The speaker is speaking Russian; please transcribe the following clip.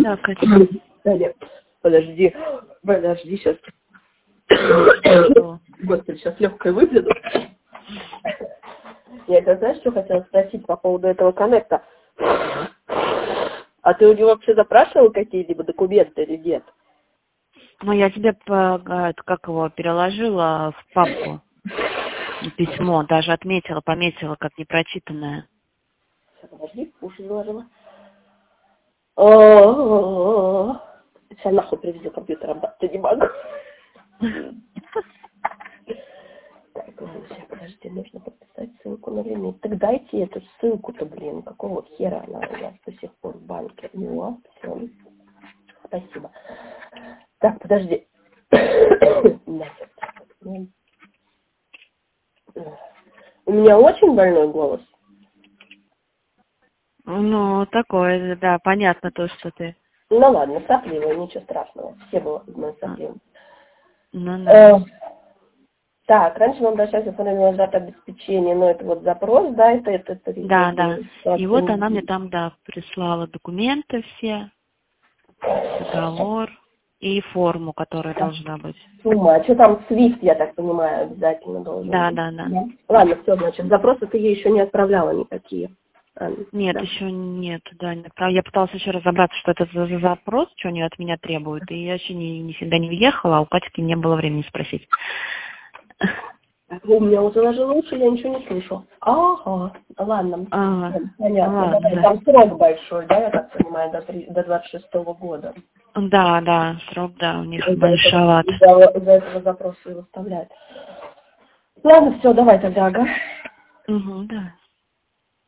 Да, Катя. Подожди, сейчас. Господи, сейчас легкое выгляду. Я это, знаешь, что хотела спросить по поводу этого коннекта? А ты у него вообще запрашивал какие-либо документы или нет? Ну, я тебе, как его, переложила в папку письмо, даже пометила, как непрочитанное. Подожди, уши заложила. Сейчас нахуй привези компьютер, обдаться не могу. Так, ладно, сейчас, подожди, нужно подписать ссылку на лимит. Так дайте эту ссылку-то, блин, какого хера она у нас до сих пор в банке. Ну, все. Спасибо. Так, подожди. У меня очень больной голос. Ну, такое, да, понятно то, что ты. Ну ладно, сопливый, ничего страшного. Все бывают сопливые. Ну, да. Так, раньше мы обращались в форме дата обеспечения, но это вот запрос, да, это Да. И вот она мне там, да, прислала документы все, договор и форму, которая должна быть. Сумма. А что там SWIFT, я так понимаю, обязательно должен быть? Да. Ладно, все, значит, запросы ты ей еще не отправляла никакие. Нет, да? еще нет, да, нет. Я пыталась еще разобраться, что это за запрос, что они от меня требуют, и я еще нифига не въехала, а у Катьки не было времени спросить. У меня уже заложило уши, я ничего не слышу. Ага, ладно. Понятно. Ладно, да. Там срок большой, да, я так понимаю, до 26-го года. Да, срок, да, у них большоват. Из-за этого запроса и выставляют. Ладно, все, давай тогда, ага. Угу, да.